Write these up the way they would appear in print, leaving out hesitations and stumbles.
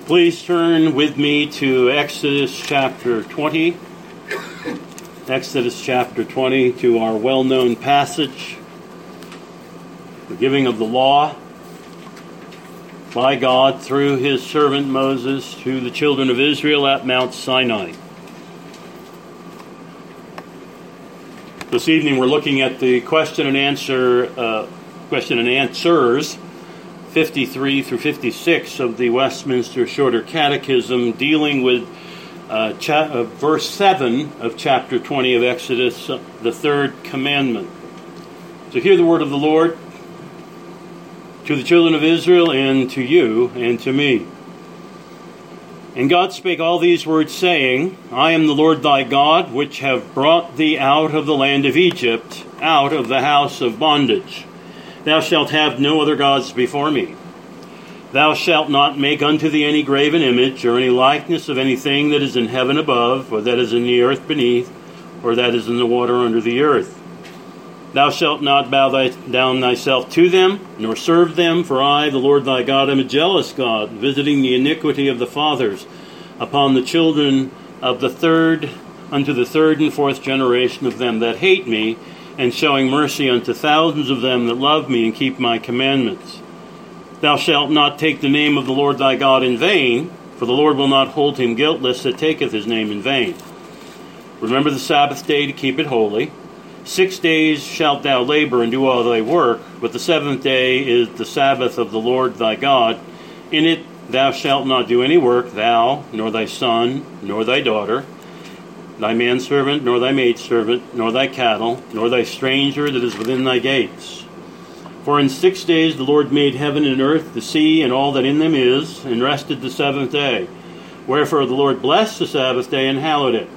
Please turn with me to Exodus chapter 20. Exodus chapter 20, to our well-known passage, the giving of the law by God through his servant Moses to the children of Israel at Mount Sinai. This evening we're looking at the question and answers 53 through 56 of the Westminster Shorter Catechism, dealing with verse 7 of chapter 20 of Exodus, the third commandment. So hear the word of the Lord to the children of Israel, and to you and to me. And God spake all these words, saying, I am the Lord thy God, which have brought thee out of the land of Egypt, out of the house of bondage. Thou shalt have no other gods before me. Thou shalt not make unto thee any graven image, or any likeness of anything that is in heaven above, or that is in the earth beneath, or that is in the water under the earth. Thou shalt not bow down thyself to them, nor serve them, for I, the Lord thy God, am a jealous God, visiting the iniquity of the fathers upon the children of the third unto the third and fourth generation of them that hate me, and showing mercy unto thousands of them that love me and keep my commandments. Thou shalt not take the name of the Lord thy God in vain, for the Lord will not hold him guiltless that taketh his name in vain. Remember the Sabbath day to keep it holy. 6 days shalt thou labor and do all thy work, but the seventh day is the Sabbath of the Lord thy God. In it thou shalt not do any work, thou, nor thy son, nor thy daughter, thy manservant, nor thy maidservant, nor thy cattle, nor thy stranger that is within thy gates. For in 6 days the Lord made heaven and earth, the sea, and all that in them is, and rested the seventh day. Wherefore the Lord blessed the Sabbath day and hallowed it.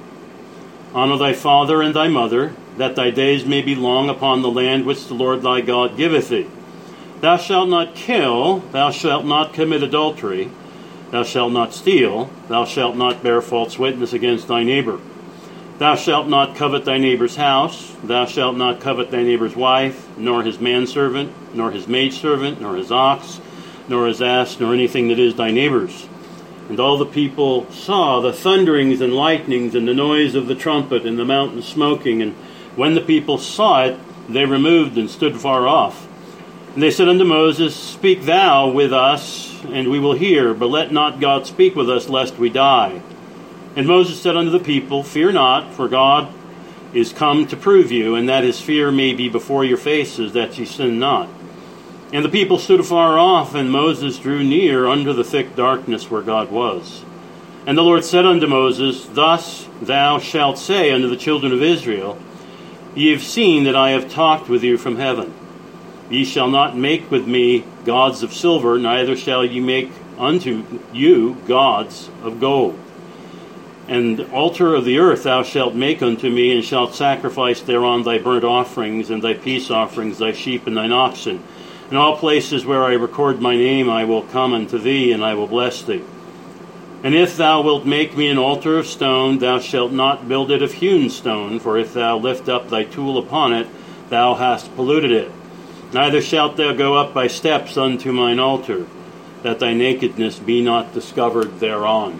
Honor thy father and thy mother, that thy days may be long upon the land which the Lord thy God giveth thee. Thou shalt not kill, thou shalt not commit adultery, thou shalt not steal, thou shalt not bear false witness against thy neighbor. Thou shalt not covet thy neighbor's house, thou shalt not covet thy neighbor's wife, nor his manservant, nor his maidservant, nor his ox, nor his ass, nor anything that is thy neighbor's. And all the people saw the thunderings and lightnings, and the noise of the trumpet, and the mountain smoking. And when the people saw it, they removed and stood far off. And they said unto Moses, Speak thou with us, and we will hear, but let not God speak with us, lest we die. And Moses said unto the people, Fear not, for God is come to prove you, and that his fear may be before your faces, that ye sin not. And the people stood afar off, and Moses drew near unto the thick darkness where God was. And the Lord said unto Moses, Thus thou shalt say unto the children of Israel, Ye have seen that I have talked with you from heaven. Ye shall not make with me gods of silver, neither shall ye make unto you gods of gold. And altar of the earth thou shalt make unto me, and shalt sacrifice thereon thy burnt offerings, and thy peace offerings, thy sheep and thine oxen. In all places where I record my name I will come unto thee, and I will bless thee. And if thou wilt make me an altar of stone, thou shalt not build it of hewn stone, for if thou lift up thy tool upon it, thou hast polluted it. Neither shalt thou go up by steps unto mine altar, that thy nakedness be not discovered thereon.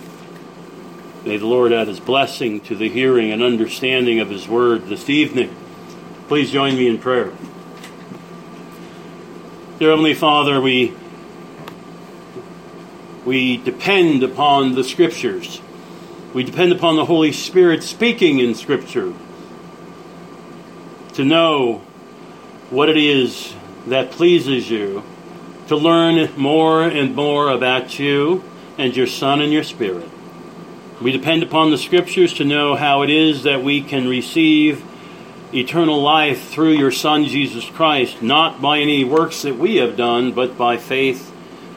May the Lord add his blessing to the hearing and understanding of his word this evening. Please join me in prayer. Dear Heavenly Father, we depend upon the Scriptures. We depend upon the Holy Spirit speaking in Scripture to know what it is that pleases you, to learn more and more about you and your Son and your Spirit. We depend upon the Scriptures to know how it is that we can receive eternal life through your Son, Jesus Christ, not by any works that we have done, but by faith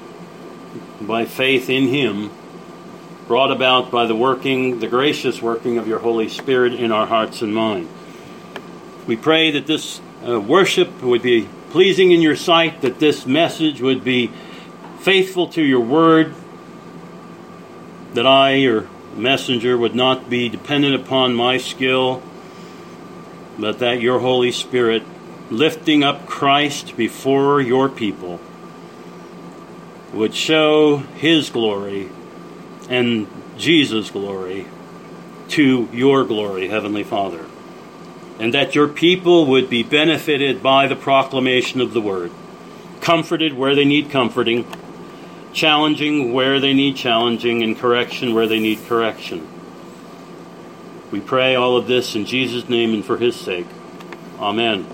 in him, brought about by the gracious working of your Holy Spirit in our hearts and mind. We pray that this worship would be pleasing in your sight, that this message would be faithful to your word, that I, your messenger, would not be dependent upon my skill, but that your Holy Spirit, lifting up Christ before your people, would show his glory and Jesus' glory to your glory, Heavenly Father. And that your people would be benefited by the proclamation of the word, comforted where they need comforting, challenging where they need challenging, and correction where they need correction. We pray all of this in Jesus' name and for his sake. Amen.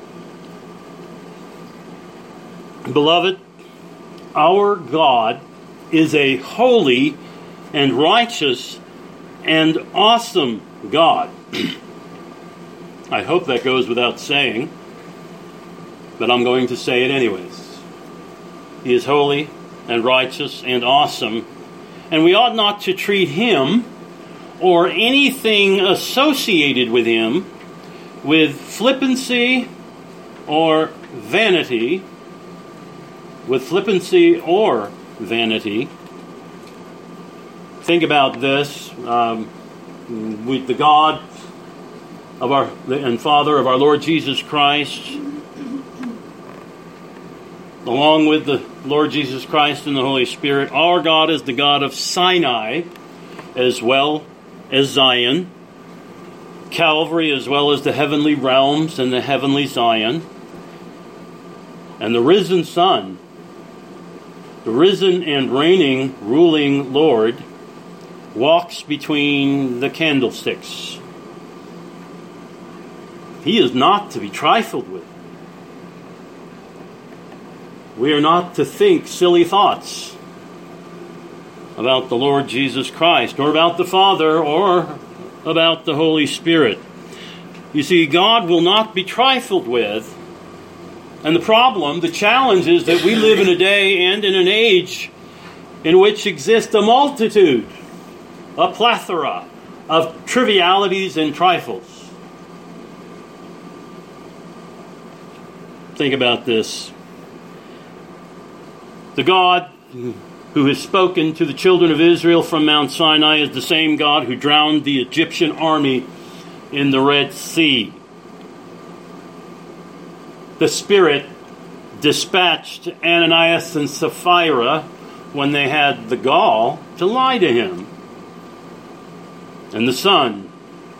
Beloved, our God is a holy and righteous and awesome God. I hope that goes without saying, but I'm going to say it anyways. He is holy and righteous and awesome, and we ought not to treat him or anything associated with him with flippancy or vanity, Think about this. The God of our and Father of our Lord Jesus Christ, along with the Lord Jesus Christ and the Holy Spirit, our God is the God of Sinai as well as Zion, Calvary as well as the heavenly realms and the heavenly Zion, and the risen Son, the risen and reigning, ruling Lord, walks between the candlesticks. He is not to be trifled with. We are not to think silly thoughts about the Lord Jesus Christ, or about the Father, or about the Holy Spirit. You see, God will not be trifled with. And the challenge is that we live in a day and in an age in which exists a multitude, a plethora of trivialities and trifles. Think about this. The God who has spoken to the children of Israel from Mount Sinai is the same God who drowned the Egyptian army in the Red Sea. The Spirit dispatched Ananias and Sapphira when they had the gall to lie to him. And the Son,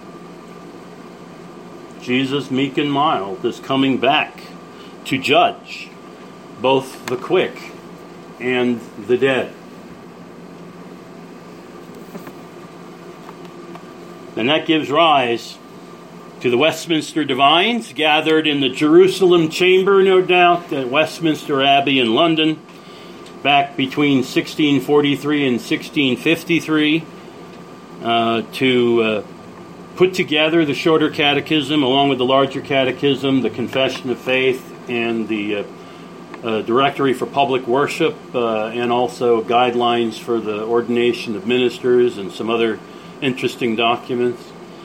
Jesus, meek and mild, is coming back to judge both the quick and the dead. And that gives rise to the Westminster Divines, gathered in the Jerusalem chamber, no doubt, at Westminster Abbey in London, back between 1643 and 1653, to put together the Shorter Catechism, along with the larger Catechism, the Confession of Faith, and the Directory for Public Worship, and also guidelines for the ordination of ministers and some other interesting documents.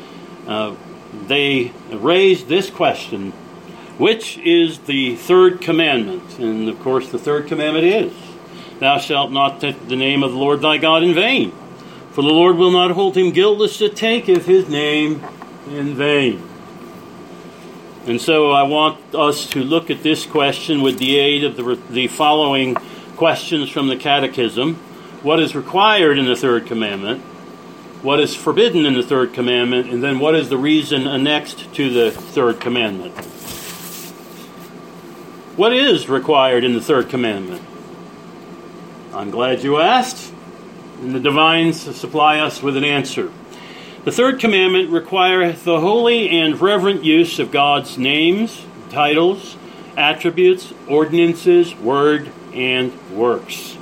They raised this question: which is the third commandment? And of course the third commandment is, thou shalt not take the name of the Lord thy God in vain, for the Lord will not hold him guiltless that taketh his name in vain. And so I want us to look at this question with the aid of the following questions from the Catechism. What is required in the third commandment? What is forbidden in the third commandment? And then what is the reason annexed to the third commandment? What is required in the third commandment? I'm glad you asked, and the Divines supply us with an answer. The third commandment requireth the holy and reverent use of God's names, titles, attributes, ordinances, word, and works.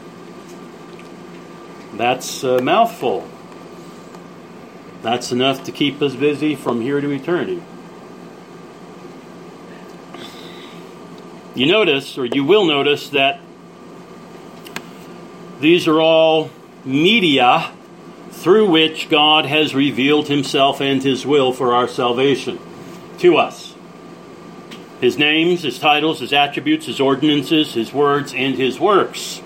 That's a mouthful. That's enough to keep us busy from here to eternity. You notice, or you will notice, that these are all media through which God has revealed himself and his will for our salvation to us. His names, his titles, his attributes, his ordinances, his words, and his works.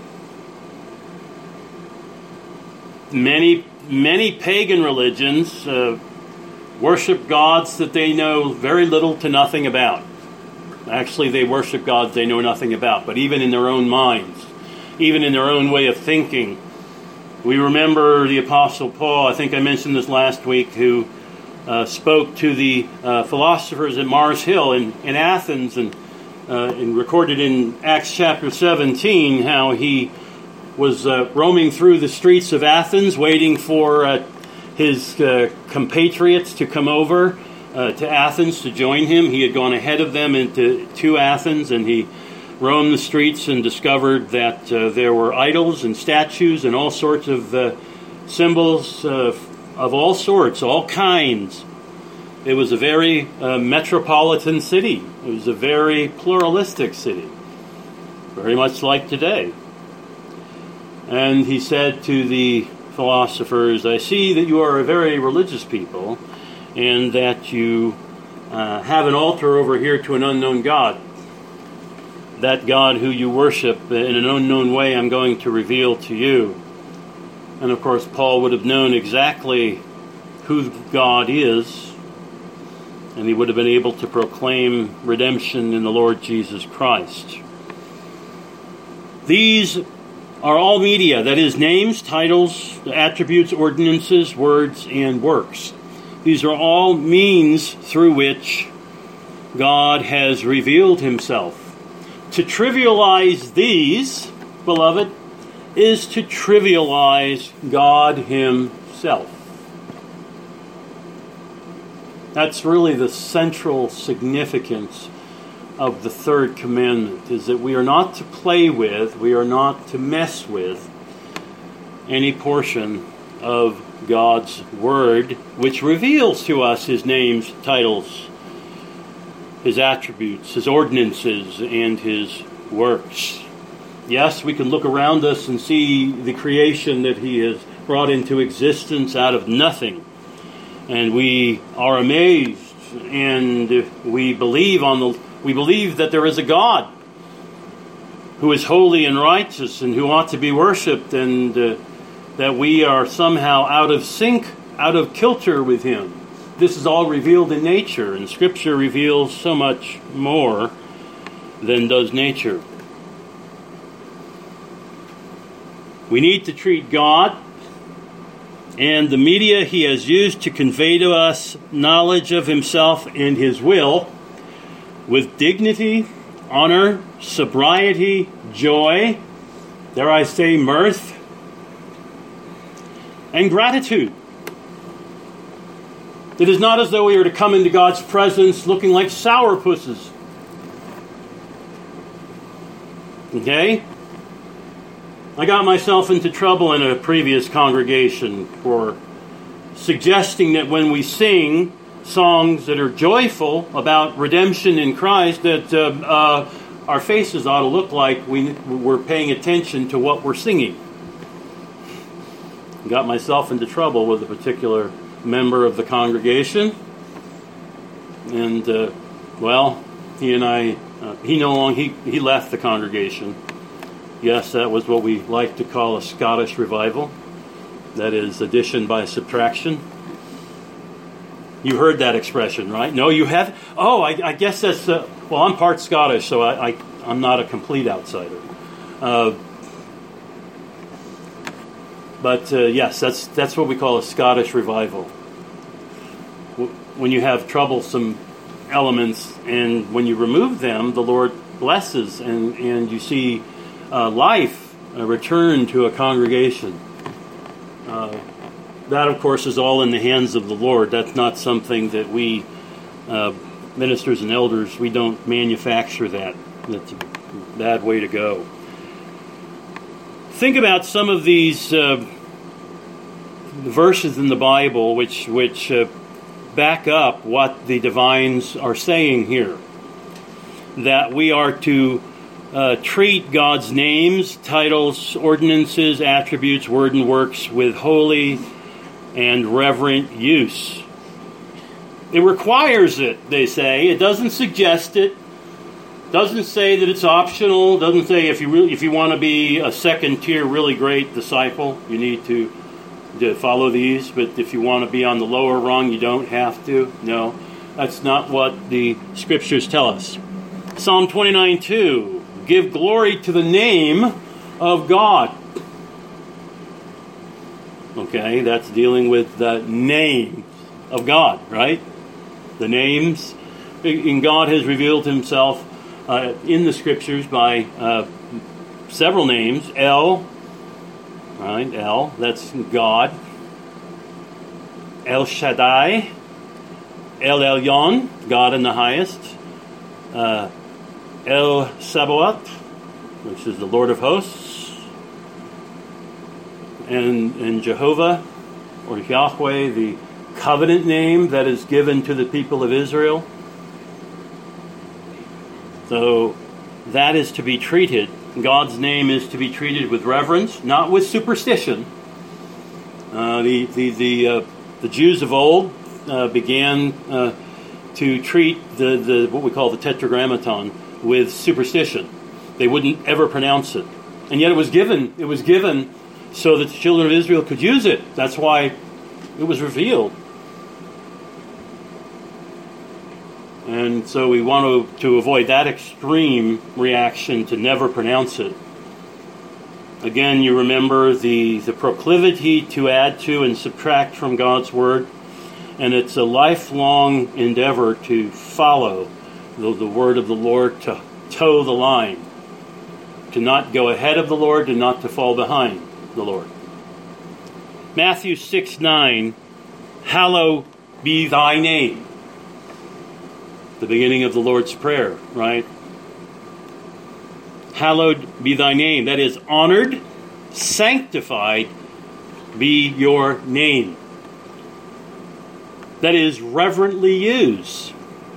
Many pagan religions worship gods that they know very little to nothing about. Actually, they worship gods they know nothing about, but even in their own minds, even in their own way of thinking. We remember the Apostle Paul, I think I mentioned this last week, who spoke to the philosophers at Mars Hill in Athens, and recorded in Acts chapter 17 how he was roaming through the streets of Athens, waiting for his compatriots to come over to Athens to join him. He had gone ahead of them to Athens, and he roamed the streets and discovered that there were idols and statues and all sorts of symbols of all sorts, all kinds. It was a very metropolitan city. It was a very pluralistic city, very much like today. And he said to the philosophers, I see that you are a very religious people, and that you have an altar over here to an unknown God. That God who you worship in an unknown way, I'm going to reveal to you. And of course, Paul would have known exactly who God is, and he would have been able to proclaim redemption in the Lord Jesus Christ. These are all media, that is, names, titles, attributes, ordinances, words, and works. These are all means through which God has revealed himself. To trivialize these, beloved, is to trivialize God himself. That's really the central significance of the third commandment, is that we are not to play with, we are not to mess with any portion of God's Word, which reveals to us his names, titles, his attributes, his ordinances, and his works. Yes, we can look around us and see the creation that he has brought into existence out of nothing. And we are amazed, and we believe that there is a God who is holy and righteous and who ought to be worshipped, and that we are somehow out of sync, out of kilter with him. This is all revealed in nature, and Scripture reveals so much more than does nature. We need to treat God and the media he has used to convey to us knowledge of himself and his will with dignity, honor, sobriety, joy, dare I say mirth, and gratitude. It is not as though we are to come into God's presence looking like sourpusses. Okay? I got myself into trouble in a previous congregation for suggesting that when we sing songs that are joyful about redemption in Christ, that our faces ought to look like we're paying attention to what we're singing. Got myself into trouble with a particular member of the congregation, and he and I, he left the congregation. Yes, that was what we like to call a Scottish revival. That is addition by subtraction. You heard that expression, right? No, you haven't? Oh, I guess that's... I'm part Scottish, so I'm not a complete outsider. Yes, that's what we call a Scottish revival. When you have troublesome elements, and when you remove them, the Lord blesses, and you see life return to a congregation. That, of course, is all in the hands of the Lord. That's not something that we, ministers and elders, we don't manufacture that. That's a bad way to go. Think about some of these verses in the Bible which back up what the divines are saying here. That we are to treat God's names, titles, ordinances, attributes, word, and works with holy and reverent use. It requires it, they say. It doesn't suggest it. Doesn't say that it's optional. Doesn't say if you want to be a second-tier, really great disciple, you need to follow these. But if you want to be on the lower rung, you don't have to. No, that's not what the Scriptures tell us. Psalm 29:2. Give glory to the name of God. Okay, that's dealing with the name of God, right? The names. And God has revealed himself in the scriptures by several names. El, right? El, that's God. El Shaddai. El Elyon, God in the highest. El Sabaoth, which is the Lord of hosts. And Jehovah, or Yahweh, the covenant name that is given to the people of Israel. So that is to be treated. God's name is to be treated with reverence, not with superstition. The Jews of old began to treat the what we call the Tetragrammaton with superstition. They wouldn't ever pronounce it, and yet it was given. It was given so that the children of Israel could use it. That's why it was revealed. And so we want to avoid that extreme reaction to never pronounce it. Again, you remember the proclivity to add to and subtract from God's Word. And it's a lifelong endeavor to follow the Word of the Lord, to toe the line. To not go ahead of the Lord, and not to fall behind the Lord. Matthew 6:9, hallowed be thy name. The beginning of the Lord's Prayer, right? Hallowed be thy name. That is, honored, sanctified be your name. That is, reverently use.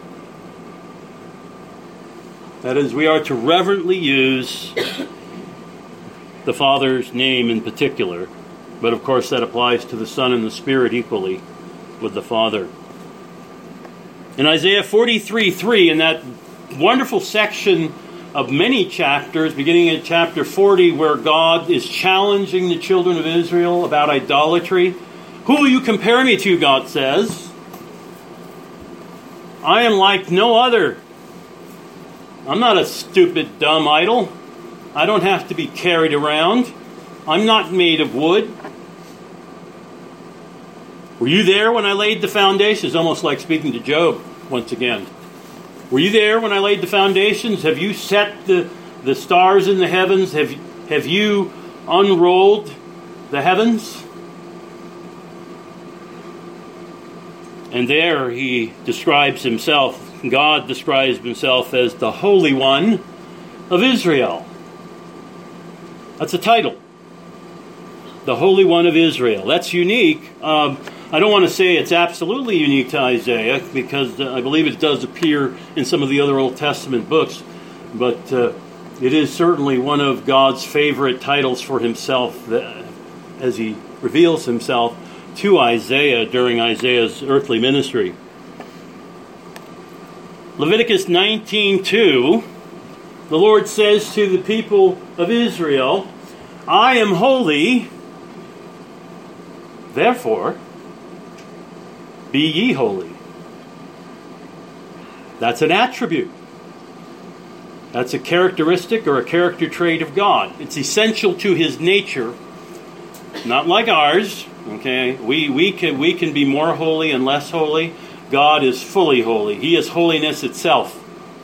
That is, we are to reverently use the Father's name in particular. But of course that applies to the Son and the Spirit equally with the Father. In Isaiah 43:3, in that wonderful section of many chapters, beginning at chapter 40, where God is challenging the children of Israel about idolatry. Who will you compare me to, God says? I am like no other. I'm not a stupid, dumb idol. I don't have to be carried around. I'm not made of wood. Were you there when I laid the foundations? Almost like speaking to Job once again. Were you there when I laid the foundations? Have you set the stars in the heavens? Have you unrolled the heavens? And there he describes himself, God describes himself as the Holy One of Israel. That's a title. The Holy One of Israel. That's unique. I don't want to say it's absolutely unique to Isaiah, because I believe it does appear in some of the other Old Testament books, but it is certainly one of God's favorite titles for himself as he reveals himself to Isaiah during Isaiah's earthly ministry. Leviticus 19:2, the Lord says to the people of Israel, I am holy, therefore be ye holy. That's an attribute. That's a characteristic or a character trait of God. It's essential to his nature, not like ours. Okay, we can be more holy and less holy. God is fully holy. He is holiness itself.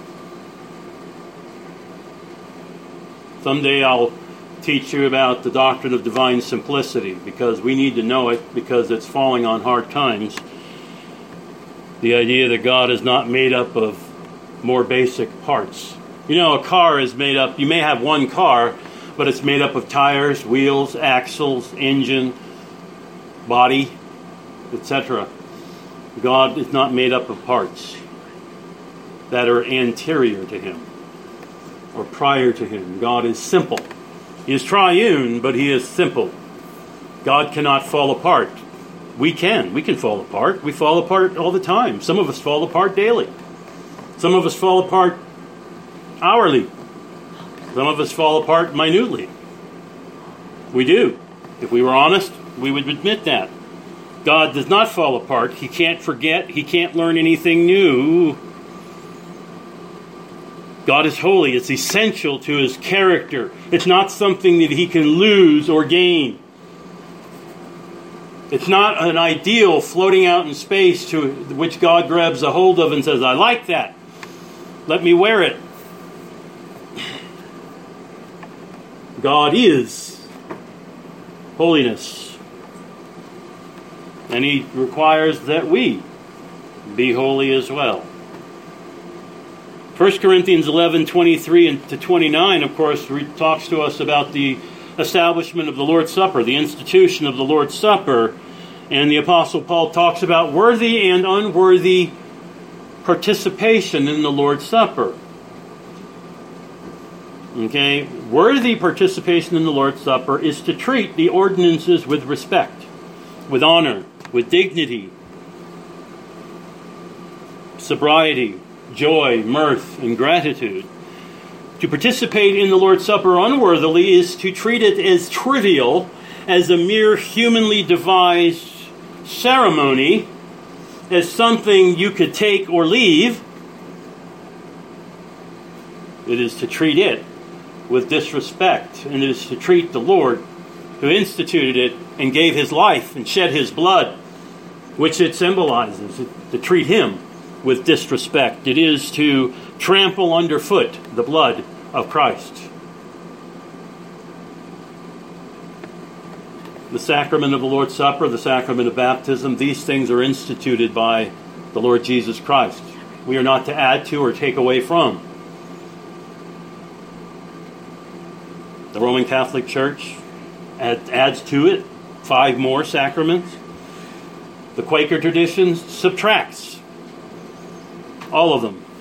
Someday I'll teach you about the doctrine of divine simplicity, because we need to know it, because it's falling on hard times. The idea that God is not made up of more basic parts. You know, a car is made up, you may have one car, but it's made up of tires, wheels, axles, engine, body, etc. God is not made up of parts that are anterior to him or prior to him. God is simple. He is triune, but he is simple. God cannot fall apart. We can fall apart. We fall apart all the time. Some of us fall apart daily. Some of us fall apart hourly. Some of us fall apart minutely. We do. If we were honest, we would admit that. God does not fall apart. He can't forget. He can't learn anything new. God is holy. It's essential to his character. It's not something that he can lose or gain. It's not an ideal floating out in space to which God grabs a hold of and says, I like that. Let me wear it. God is holiness. And he requires that we be holy as well. 1 Corinthians 11:23-29, of course, talks to us about the establishment of the Lord's Supper, the institution of the Lord's Supper. And the Apostle Paul talks about worthy and unworthy participation in the Lord's Supper. Okay? Worthy participation in the Lord's Supper is to treat the ordinances with respect, with honor, with dignity, sobriety, joy, mirth, and gratitude. To participate in the Lord's Supper unworthily is to treat it as trivial, as a mere humanly devised ceremony, as something you could take or leave. It is to treat it with disrespect, and it is to treat the Lord who instituted it and gave his life and shed his blood, which it symbolizes, to treat him with disrespect. It is to trample underfoot the blood of Christ. The sacrament of the Lord's Supper, the sacrament of baptism, these things are instituted by the Lord Jesus Christ. We are not to add to or take away from. The Roman Catholic Church adds to it 5 more sacraments. The Quaker tradition subtracts all of them.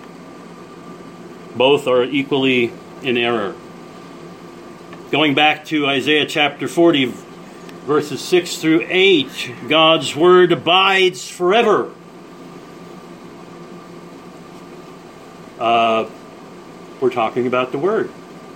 Both are equally in error. Going back to Isaiah chapter 40, verses 6-8, God's word abides forever. We're talking about the word.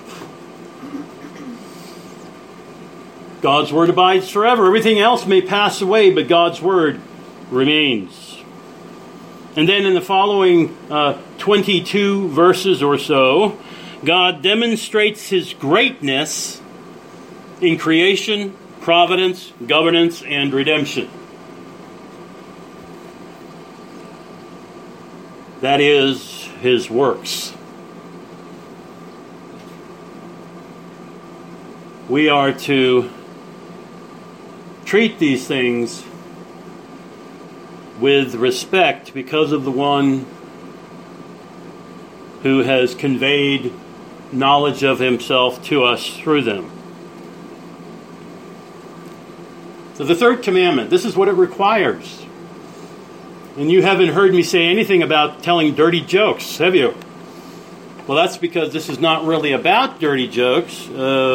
God's word abides forever. Everything else may pass away, but God's word remains. And then in the following 22 verses or so, God demonstrates his greatness in creation, providence, governance, and redemption. That is his works. We are to treat these things with respect because of the one who has conveyed knowledge of himself to us through them. So the third commandment, this is what it requires. And you haven't heard me say anything about telling dirty jokes, have you? Well, that's because this is not really about dirty jokes,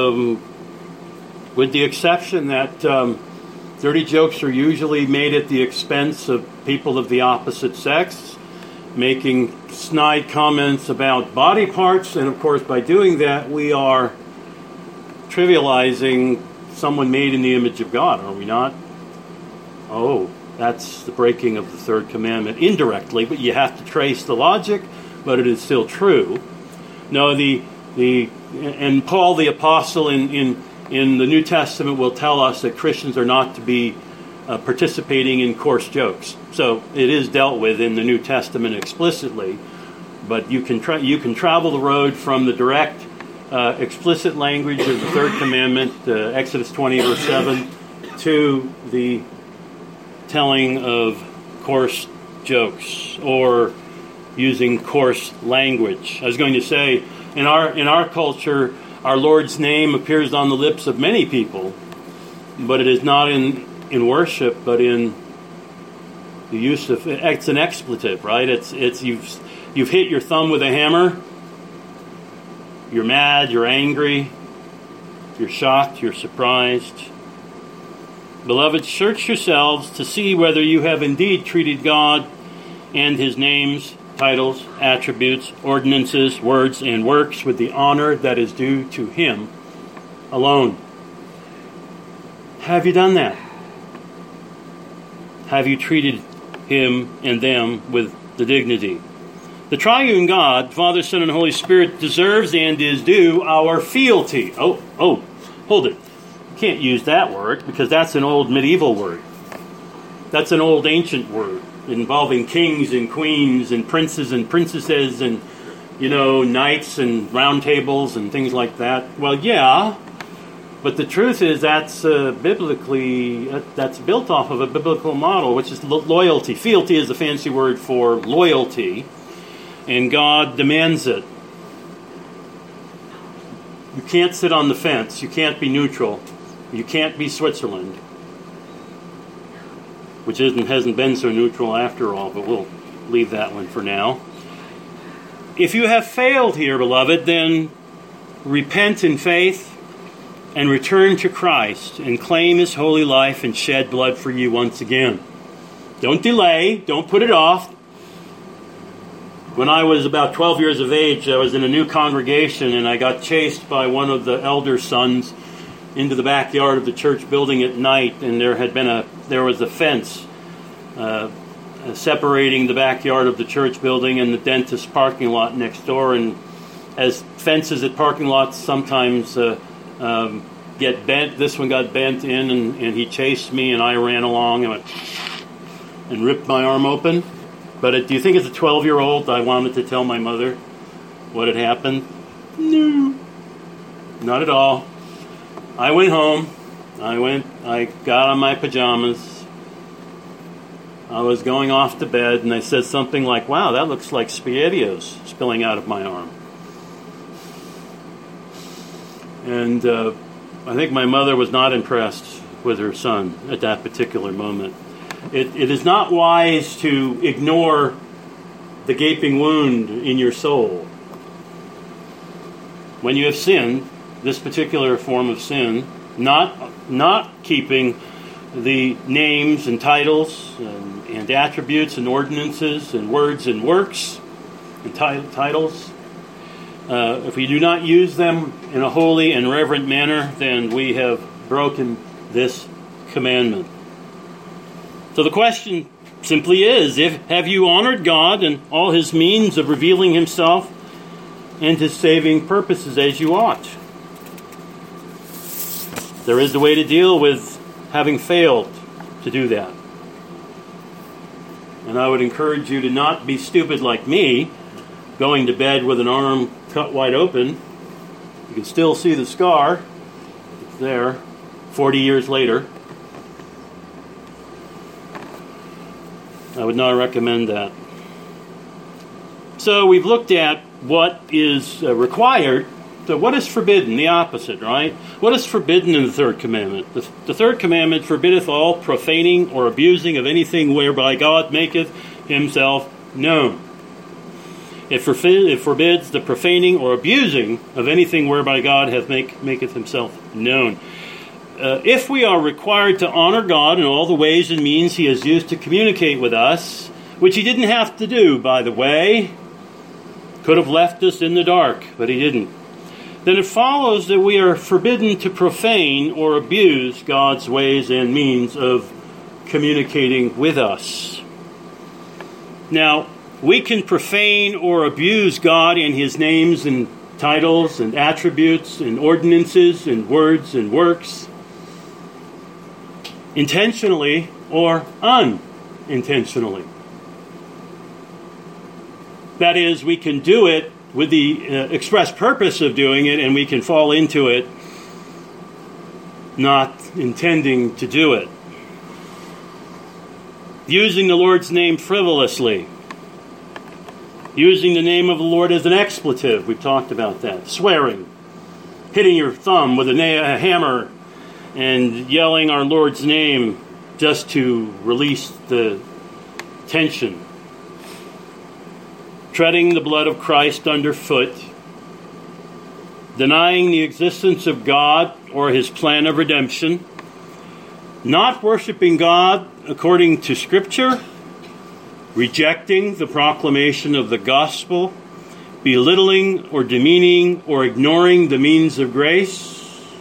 with the exception that dirty jokes are usually made at the expense of people of the opposite sex, making snide comments about body parts, and of course by doing that we are trivializing someone made in the image of God, are we not? Oh, that's the breaking of the third commandment indirectly, but you have to trace the logic, but it is still true. No, and Paul the Apostle in the New Testament will tell us that Christians are not to be participating in coarse jokes. So it is dealt with in the New Testament explicitly, but you can travel the road from the direct explicit language of the third commandment, Exodus 20 verse 7, to the telling of coarse jokes or using coarse language. I was going to say, in our culture, our Lord's name appears on the lips of many people, but it is not in worship, but in the use of it's an expletive, right? It's you've hit your thumb with a hammer. You're mad, you're angry, you're shocked, you're surprised. Beloved, search yourselves to see whether you have indeed treated God and his names, titles, attributes, ordinances, words, and works with the honor that is due to him alone. Have you done that? Have you treated him and them with the dignity, The triune God, Father, Son, and Holy Spirit, deserves and is due our fealty. Oh, hold it. You can't use that word because that's an old medieval word. That's an old ancient word involving kings and queens and princes and princesses and, knights and round tables and things like that. Well, yeah, but the truth is that's that's built off of a biblical model, which is loyalty. Fealty is a fancy word for loyalty. And God demands it. You can't sit on the fence. You can't be neutral. You can't be Switzerland. Which hasn't been so neutral after all, but we'll leave that one for now. If you have failed here, beloved, then repent in faith and return to Christ and claim His holy life and shed blood for you once again. Don't delay. Don't put it off. When I was about 12 years of age, I was in a new congregation and I got chased by one of the elder sons into the backyard of the church building at night, and there was a fence separating the backyard of the church building and the dentist parking lot next door. And as fences at parking lots sometimes get bent, this one got bent in, and he chased me, and I ran along and ripped my arm open. But do you think as a 12-year-old I wanted to tell my mother what had happened? No. Not at all. I went home. I got on my pajamas. I was going off to bed, and I said something like, "Wow, that looks like SpaghettiOs spilling out of my arm." And I think my mother was not impressed with her son at that particular moment. It is not wise to ignore the gaping wound in your soul. When you have sinned, this particular form of sin, not keeping the names and titles and attributes and ordinances and words and works and titles, if we do not use them in a holy and reverent manner, then we have broken this commandment. So the question simply is, have you honored God and all His means of revealing Himself and His saving purposes as you ought? There is a way to deal with having failed to do that. And I would encourage you to not be stupid like me, going to bed with an arm cut wide open. You can still see the scar. It's there 40 years later. I would not recommend that. So we've looked at what is required. So what is forbidden? The opposite, right? What is forbidden in the third commandment? The third commandment forbiddeth all profaning or abusing of anything whereby God maketh Himself known. It forbids the profaning or abusing of anything whereby God maketh Himself known. If we are required to honor God in all the ways and means He has used to communicate with us, which He didn't have to do, by the way, could have left us in the dark, but He didn't, then it follows that we are forbidden to profane or abuse God's ways and means of communicating with us. Now, we can profane or abuse God and His names and titles and attributes and ordinances and words and works, intentionally or unintentionally. That is, we can do it with the express purpose of doing it, and we can fall into it not intending to do it. Using the Lord's name frivolously. Using the name of the Lord as an expletive. We've talked about that. Swearing. Hitting your thumb with a hammer and yelling our Lord's name just to release the tension. Treading the blood of Christ underfoot. Denying the existence of God or His plan of redemption. Not worshiping God according to Scripture. Rejecting the proclamation of the gospel. Belittling or demeaning or ignoring the means of grace.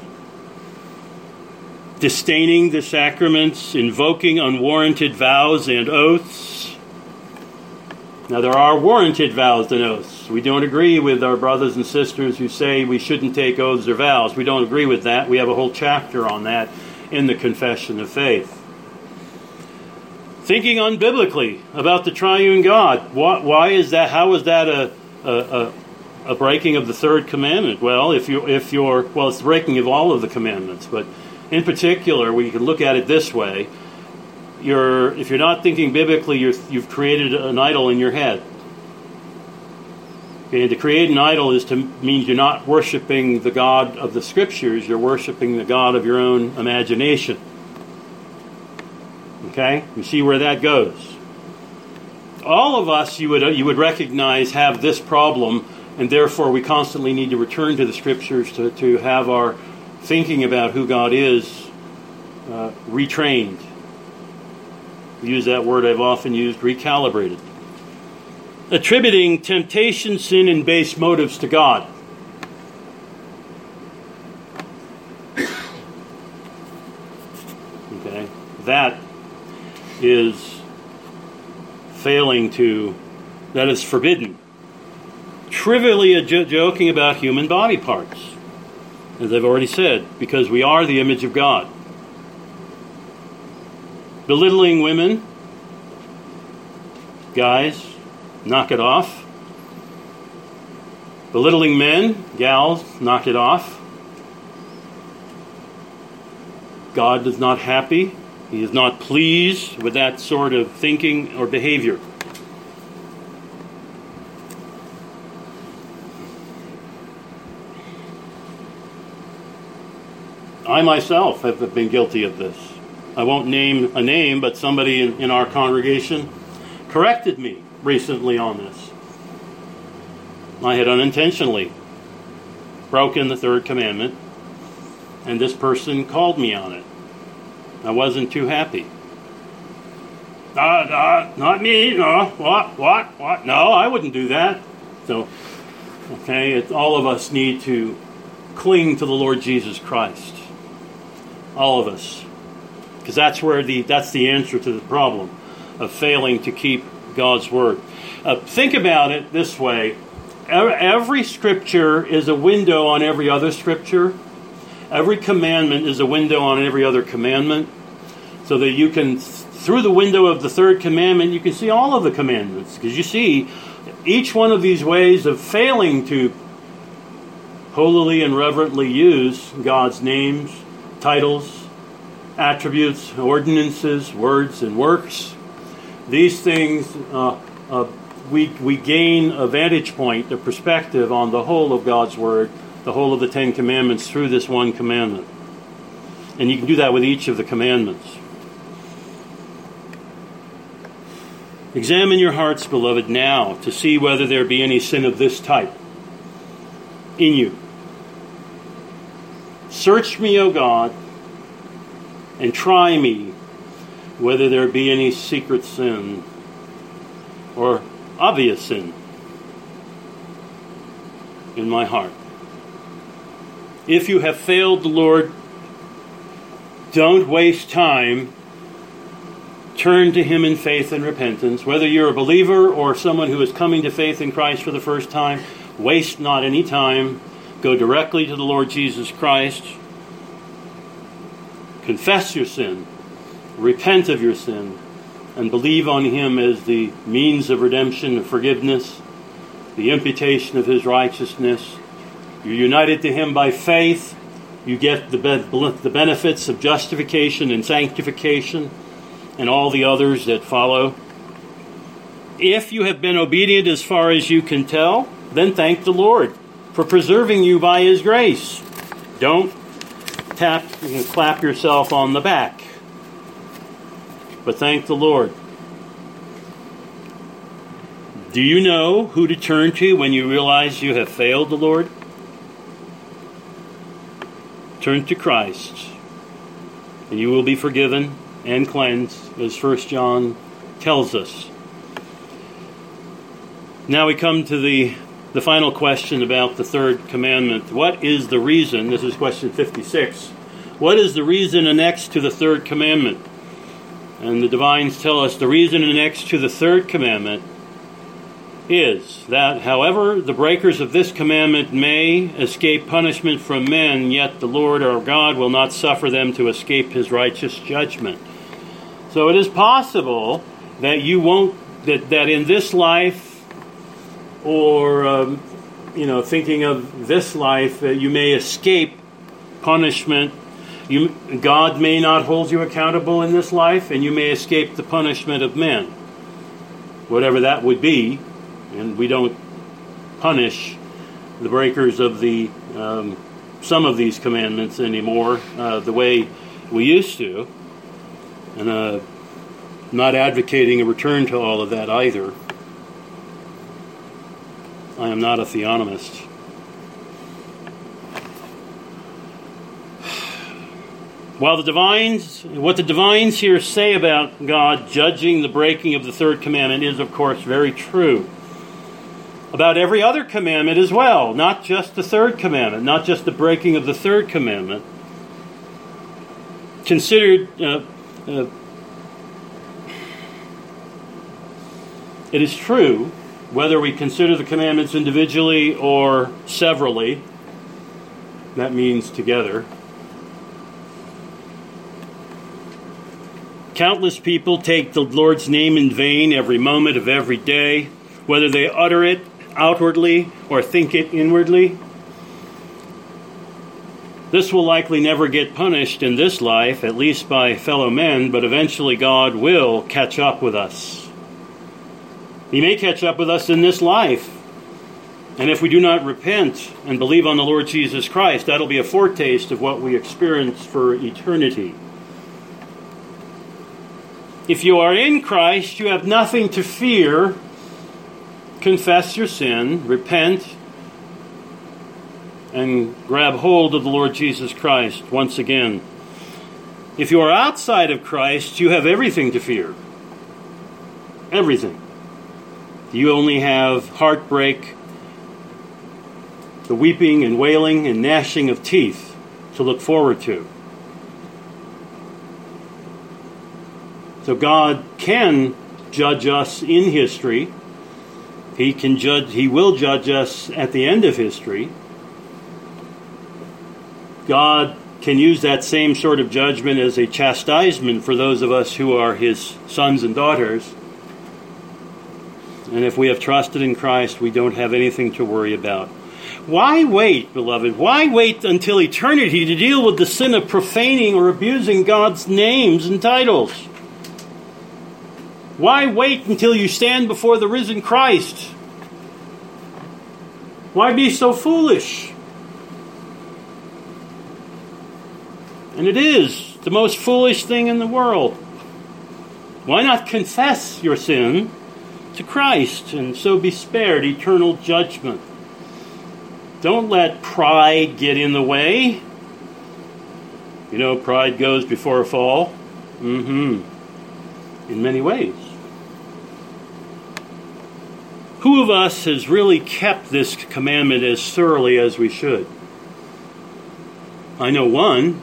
Disdaining the sacraments, invoking unwarranted vows and oaths, Now, there are warranted vows and oaths. We don't agree with our brothers and sisters who say we shouldn't take oaths or vows. We don't agree with that. We have a whole chapter on that in the Confession of Faith. Thinking unbiblically about the triune God. Why is that? How is that a breaking of the third commandment? Well, it's the breaking of all of the commandments, but in particular, we can look at it this way. If you're not thinking biblically, you've created an idol in your head. Okay, and to create an idol means you're not worshiping the God of the Scriptures. You're worshiping the God of your own imagination. Okay, you see where that goes. All of us, you would recognize, have this problem, and therefore we constantly need to return to the Scriptures to have our thinking about who God is retrained. Use that word I've often used, recalibrated. Attributing temptation, sin, and base motives to God. Okay, that is that is forbidden. Trivially joking about human body parts, as I've already said, because we are the image of God. Belittling women, guys, knock it off. Belittling men, gals, knock it off. God is not happy. He is not pleased with that sort of thinking or behavior. I myself have been guilty of this. I won't name a name, but somebody in our congregation corrected me recently on this. I had unintentionally broken the third commandment, and this person called me on it. I wasn't too happy. Not me. No. What? No, I wouldn't do that. So, okay, all of us need to cling to the Lord Jesus Christ. All of us. Because that's the answer to the problem of failing to keep God's Word. Think about it this way. Every Scripture is a window on every other Scripture. Every commandment is a window on every other commandment. So that you can, through the window of the third commandment, you can see all of the commandments. Because you see each one of these ways of failing to holily and reverently use God's names, titles, attributes, ordinances, words, and works. These things, we gain a vantage point, a perspective on the whole of God's Word, the whole of the Ten Commandments through this one commandment. And you can do that with each of the commandments. Examine your hearts, beloved, now to see whether there be any sin of this type in you. Search me, O God, and try me, whether there be any secret sin or obvious sin in my heart. If you have failed the Lord, don't waste time. Turn to Him in faith and repentance. Whether you're a believer or someone who is coming to faith in Christ for the first time, waste not any time. Go directly to the Lord Jesus Christ. Confess your sin. Repent of your sin. And believe on Him as the means of redemption and forgiveness, the imputation of His righteousness. You're united to Him by faith. You get the benefits of justification and sanctification and all the others that follow. If you have been obedient as far as you can tell, then thank the Lord for preserving you by His grace. Don't clap yourself on the back, but thank the Lord. Do you know who to turn to when you realize you have failed the Lord? Turn to Christ, and you will be forgiven and cleansed, as 1 John tells us. Now we come to the final question about the third commandment. What is the reason? This is question 56. What is the reason annexed to the third commandment? And the divines tell us the reason annexed to the third commandment is that, however, the breakers of this commandment may escape punishment from men, yet the Lord our God will not suffer them to escape his righteous judgment. So it is possible that you won't, that in this life, or thinking of this life, you may escape punishment. God may not hold you accountable in this life, and you may escape the punishment of men, whatever that would be. And we don't punish the breakers of the some of these commandments anymore the way we used to. And not advocating a return to all of that either. I am not a theonomist. While what the divines here say about God judging the breaking of the third commandment is, of course, very true. About every other commandment as well, not just the third commandment, not just the breaking of the third commandment. Considered, it is true, whether we consider the commandments individually or severally, that means together. Countless people take the Lord's name in vain every moment of every day, whether they utter it outwardly or think it inwardly. This will likely never get punished in this life, at least by fellow men, but eventually God will catch up with us. He may catch up with us in this life. And if we do not repent and believe on the Lord Jesus Christ, that'll be a foretaste of what we experience for eternity. If you are in Christ, you have nothing to fear. Confess your sin, repent, and grab hold of the Lord Jesus Christ once again. If you are outside of Christ, you have everything to fear. Everything. You only have heartbreak, the weeping and wailing and gnashing of teeth to look forward to. So God can judge us in history. He will judge us at the end of history. God can use that same sort of judgment as a chastisement for those of us who are his sons and daughters. And if we have trusted in Christ, we don't have anything to worry about. Why wait, beloved? Why wait until eternity to deal with the sin of profaning or abusing God's names and titles? Why wait until you stand before the risen Christ? Why be so foolish? And it is the most foolish thing in the world. Why not confess your sin to Christ and so be spared eternal judgment? Don't let pride get in the way. You know, pride goes before a fall. In many ways. Who of us has really kept this commandment as thoroughly as we should? I know one.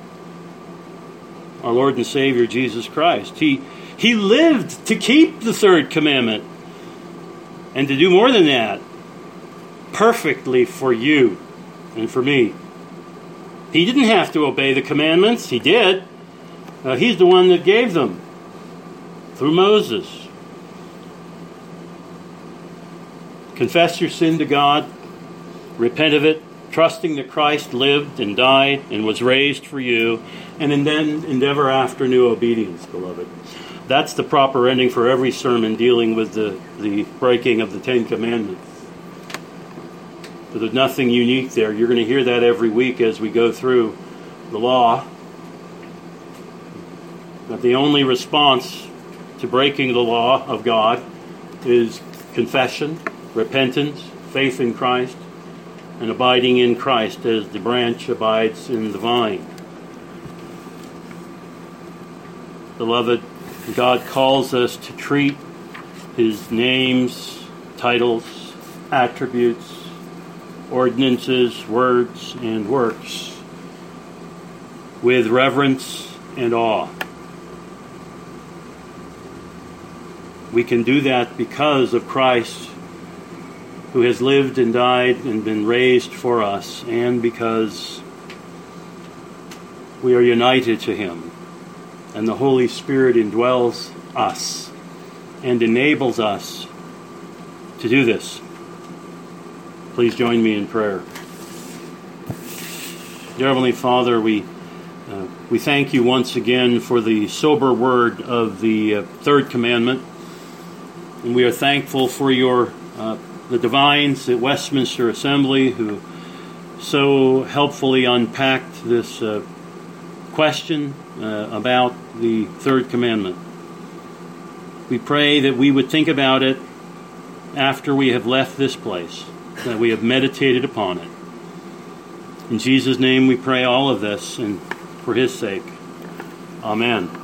Our Lord and Savior, Jesus Christ. He lived to keep the third commandment. And to do more than that, perfectly for you and for me. He didn't have to obey the commandments. He did. He's the one that gave them through Moses. Confess your sin to God, repent of it, trusting that Christ lived and died and was raised for you, and then endeavor after new obedience, beloved. That's the proper ending for every sermon dealing with the breaking of the Ten Commandments. But there's nothing unique there. You're going to hear that every week as we go through the law. That the only response to breaking the law of God is confession, repentance, faith in Christ, and abiding in Christ as the branch abides in the vine. Beloved, God calls us to treat his names, titles, attributes, ordinances, words, and works with reverence and awe. We can do that because of Christ who has lived and died and been raised for us, and because we are united to him, and the Holy Spirit indwells us and enables us to do this. Please join me in prayer. Dear Heavenly Father, we thank you once again for the sober word of the third commandment, and we are thankful for the divines at Westminster Assembly who so helpfully unpacked this question about the third commandment. We pray that we would think about it after we have left this place, that we have meditated upon it. In Jesus' name we pray all of this, and for his sake. Amen.